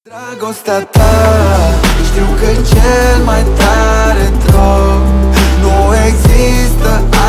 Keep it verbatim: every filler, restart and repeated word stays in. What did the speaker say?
Dragostea ta, știu că e cel mai tare drog. Nu există